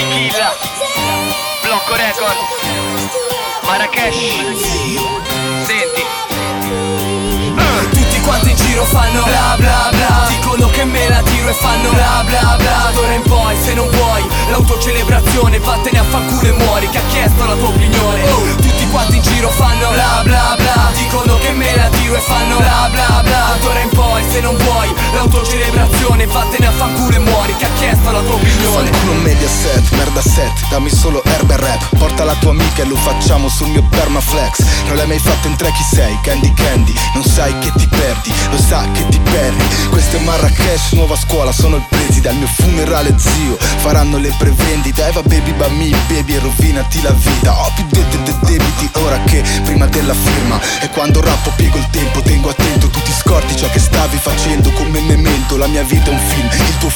Killa, Blocco Record, Marrakesh. Senti. Tutti quanti in giro fanno bla bla bla, dicono che me la tiro e fanno bla bla bla. D'ora in poi, se non vuoi l'autocelebrazione, vattene a fanculo e muori, che ha chiesto la tua opinione. Tutti quanti in giro fanno bla bla bla, dicono che me la tiro e fanno bla bla bla. D'ora in poi, se non vuoi l'autocelebrazione, vattene a fanculo e muori, che ha chiesto la tua opinione. Fanculo Mediaset, merda set, dammi solo erba e rap. Porta la tua amica e lo facciamo sul mio permaflex. Non l'hai mai fatto in tre, chi sei? Candy Candy, non sai che ti perdi, lo sa che ti perdi. Questo è Marrakesh, nuova scuola, sono il preside. Al mio funerale zio faranno le prevendite. Eva baby bammi baby e rovinati la vita. Ho più debiti ora che prima della firma. E quando rappo piego il tempo, tengo attento. Tu ti scordi ciò che stavi facendo come memento. La mia vita è un film, il tuo